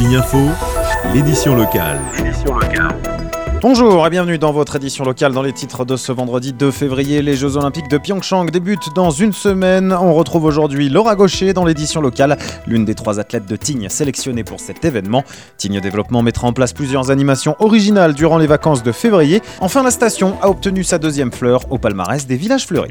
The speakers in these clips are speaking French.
Tignes Info, l'édition locale. Bonjour et bienvenue dans votre édition locale. Dans les titres de ce vendredi 2 février, les Jeux Olympiques de Pyeongchang débutent dans une semaine. On retrouve aujourd'hui Laura Gaucher dans l'édition locale, l'une des 3 athlètes de Tignes sélectionnées pour cet événement. Tignes Développement mettra en place plusieurs animations originales durant les vacances de février. Enfin, la station a obtenu sa 2e fleur au palmarès des villages fleuris.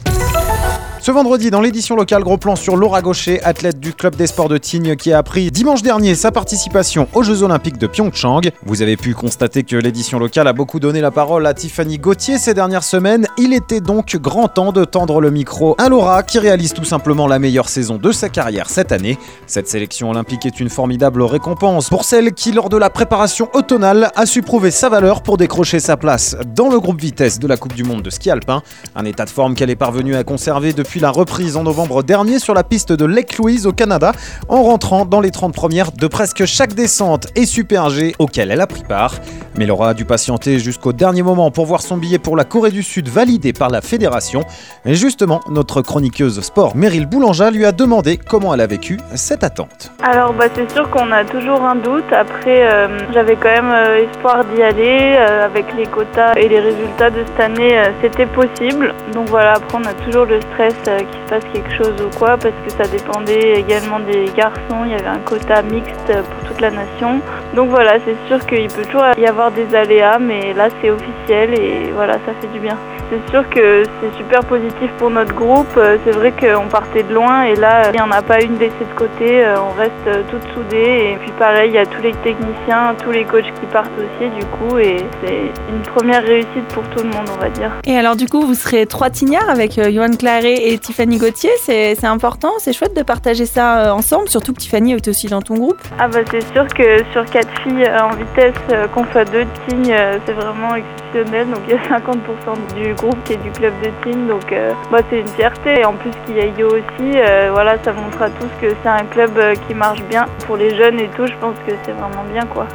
Ce vendredi, dans l'édition locale, gros plan sur Laura Gaucher, athlète du club des sports de Tignes qui a appris dimanche dernier sa participation aux Jeux Olympiques de Pyeongchang. Vous avez pu constater que l'édition locale a beaucoup donné la parole à Tiffany Gauthier ces dernières semaines. Il était donc grand temps de tendre le micro à Laura qui réalise tout simplement la meilleure saison de sa carrière cette année. Cette sélection olympique est une formidable récompense pour celle qui, lors de la préparation automnale, a su prouver sa valeur pour décrocher sa place dans le groupe vitesse de la Coupe du Monde de ski alpin. Un état de forme qu'elle est parvenue à conserver depuis la reprise en novembre dernier sur la piste de Lake Louise au Canada, en rentrant dans les 30 premières de presque chaque descente et Super G auquel elle a pris part. Mais Laura a dû patienter jusqu'au dernier moment pour voir son billet pour la Corée du Sud validé par la fédération. Et justement, notre chroniqueuse sport Meryl Boulanja lui a demandé comment elle a vécu cette attente. Alors c'est sûr qu'on a toujours un doute. Après, j'avais quand même espoir d'y aller. Avec les quotas et les résultats de cette année, c'était possible. Donc voilà, après on a toujours le stress qu'il se passe quelque chose ou quoi, parce que ça dépendait également des garçons. Il y avait un quota mixte pour toute la nation. Donc voilà, c'est sûr qu'il peut toujours y avoir des aléas, mais là c'est officiel et voilà, ça fait du bien. C'est sûr que c'est super positif pour notre groupe. C'est vrai qu'on partait de loin et là, il n'y en a pas une laissée de côté. On reste toutes soudées. Et puis pareil, il y a tous les techniciens, tous les coachs qui partent aussi du coup. Et c'est une première réussite pour tout le monde, on va dire. Et alors du coup, vous serez 3 tignards avec Johan Claret et Tiffany Gauthier. C'est important, c'est chouette de partager ça ensemble, surtout que Tiffany est aussi dans ton groupe. C'est sûr que sur 4 filles en vitesse, qu'on soit 2 Tignes, c'est vraiment exceptionnel. Donc il y a 50% du groupe qui est du club de Tignes, donc c'est une fierté. Et en plus qu'il y a Yo aussi, ça montre à tous que c'est un club qui marche bien. Pour les jeunes et tout, je pense que c'est vraiment bien quoi.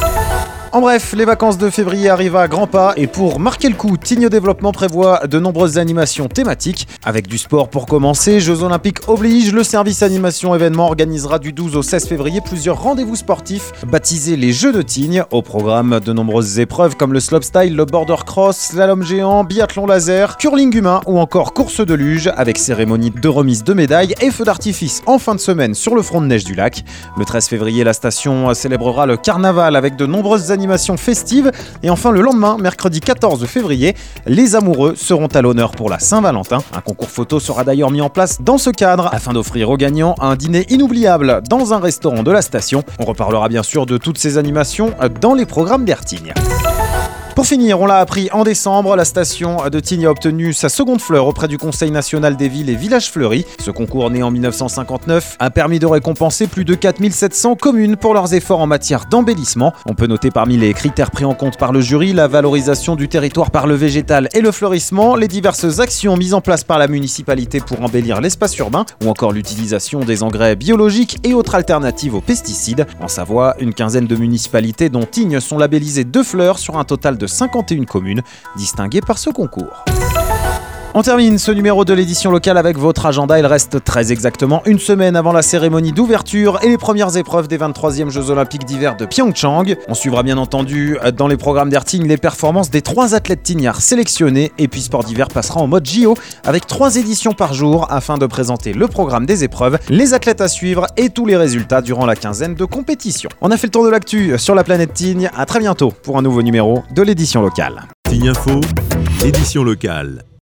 En bref, les vacances de février arrivent à grands pas et pour marquer le coup, Tignes Développement prévoit de nombreuses animations thématiques. Avec du sport pour commencer, Jeux Olympiques oblige, le service animation événement organisera du 12 au 16 février plusieurs rendez-vous sportifs baptisés les Jeux de Tignes. Au programme, de nombreuses épreuves comme le slopestyle, le border cross, slalom géant, biathlon laser, curling humain ou encore course de luge avec cérémonie de remise de médailles et feux d'artifice en fin de semaine sur le front de neige du lac. Le 13 février, la station célébrera le carnaval avec de nombreuses animations festives et enfin le lendemain, mercredi 14 février, les amoureux seront à l'honneur pour la Saint-Valentin. Un concours photo sera d'ailleurs mis en place dans ce cadre afin d'offrir aux gagnants un dîner inoubliable dans un restaurant de la station. On reparlera bien sûr de toutes ces animations dans les programmes d'Air Tignes. Pour finir, on l'a appris en décembre, la station de Tignes a obtenu sa 2e fleur auprès du Conseil national des villes et villages fleuris. Ce concours, né en 1959, a permis de récompenser plus de 4700 communes pour leurs efforts en matière d'embellissement. On peut noter parmi les critères pris en compte par le jury la valorisation du territoire par le végétal et le fleurissement, les diverses actions mises en place par la municipalité pour embellir l'espace urbain, ou encore l'utilisation des engrais biologiques et autres alternatives aux pesticides. En Savoie, une quinzaine de municipalités dont Tignes sont labellisées 2 fleurs sur un total de 51 communes distinguées par ce concours. On termine ce numéro de l'édition locale avec votre agenda. Il reste très exactement une semaine avant la cérémonie d'ouverture et les premières épreuves des 23e Jeux Olympiques d'hiver de Pyeongchang. On suivra bien entendu dans les programmes d'Air Tignes les performances des 3 athlètes tignards sélectionnés et puis Sport d'hiver passera en mode JO avec 3 éditions par jour afin de présenter le programme des épreuves, les athlètes à suivre et tous les résultats durant la quinzaine de compétition. On a fait le tour de l'actu sur la planète Tignes. À très bientôt pour un nouveau numéro de l'édition locale. Tignes Info, édition locale.